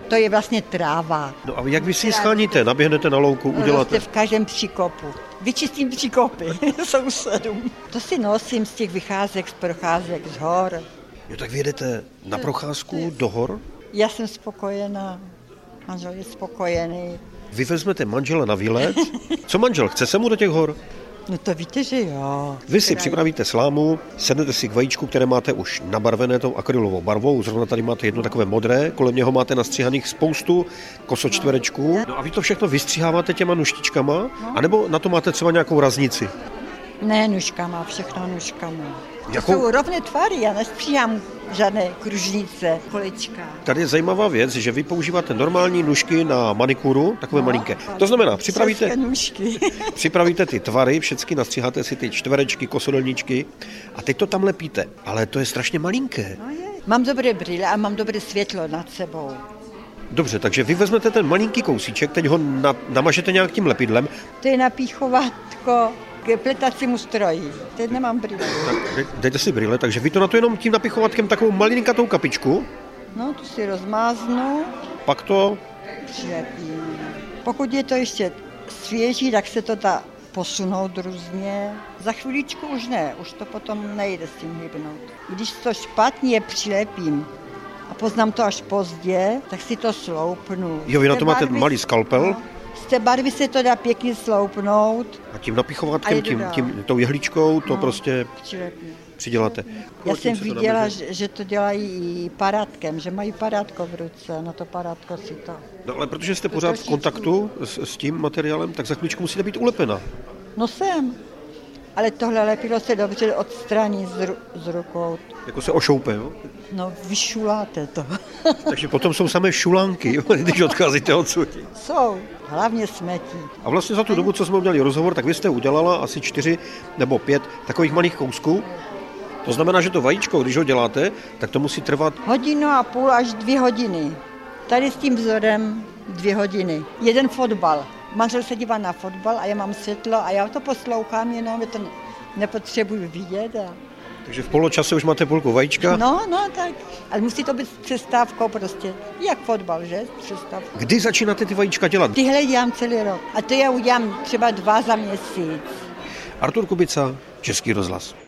To je vlastně tráva. No a jak vy si ji scháníte? Naběhnete na louku, uděláte? Roste v každém příkopu. Vyčistím příkopy sousedům. To si nosím z těch vycházek, z procházek, z hor. Jo, tak vy jedete na procházku do hor? Já jsem spokojená. Manžel je spokojený. Vy vezmete manžela na výlet. Co manžel? Chce se mu do těch hor? No to víte, že jo. Vy si připravíte slámu, sednete si k vajíčku, které máte už nabarvené tou akrylovou barvou. Zrovna tady máte jedno takové modré, kolem něho máte nastříhaných spoustu kosočtverečků. No a vy to všechno vystříháváte těma nuštičkama? Anebo na to máte třeba nějakou raznici? Ne, nůžkama, všechno nůžkama. Jakou? To jsou rovné tvary, já nestříhám žádné kružnice, kolečka. Tady je zajímavá věc, že vy používáte normální nůžky na manikuru, takové malinké. To znamená, připravíte ty tvary, všechny nastříháte si ty čtverečky, kosodelníčky a teď to tam lepíte. Ale to je strašně malinké. No je. Mám dobré brýle a mám dobré světlo nad sebou. Dobře, takže vy vezmete ten malinký kousíček, teď ho namažete nějak tím lepidlem. To je napíchovatko k pletacímu stroji. Teď nemám brýle. Tak dejte si brýle, takže vy to na to jenom tím napichovatkem takovou malinkatou kapičku. No, tu si rozmáznu. Pak to Přilepím. Pokud je to ještě svěží, tak se to dá posunout různě. Za chviličku už ne, už to potom nejde s tím hybnout. Když to špatně přilepím a poznám to až pozdě, tak si to sloupnu. Jo, vy na to máte malý skalpel. No, z té barvy se to dá pěkně sloupnout. A tím napichovatkem, tou jehličkou to prostě přiděláte. Já jsem viděla, že to dělají i parátkem, že mají parátko v ruce, na to parátko si to... No ale protože jste pořád v kontaktu s tím materiálem, tak za chvíličku musíte být ulepena. No jsem, ale tohle lepidlo se dobře odstraní z rukou. Jako se ošoupe, jo? No, vyšuláte to. Takže potom jsou samé šulánky, když odcházíte odsud. Jsou, hlavně smetí. A vlastně za tu dobu, co jsme udělali rozhovor, tak vy jste udělala asi 4 nebo 5 takových malých kousků. To znamená, že to vajíčko, když ho děláte, tak to musí trvat 1,5 hodiny až 2 hodiny. Tady s tím vzorem 2 hodiny. Jeden fotbal. Manžel se dívá na fotbal a já mám světlo a já to poslouchám, jenom to nepotřebuji vidět. Takže v poločase už máte půlku vajíčka? No, tak. Ale musí to být přestávkou prostě. Jak fotbal, že? Přestávkou. Kdy začínáte ty vajíčka dělat? Tyhle dělám celý rok. A to já udělám třeba 2 za měsíc. Artur Kubica, Český rozhlas.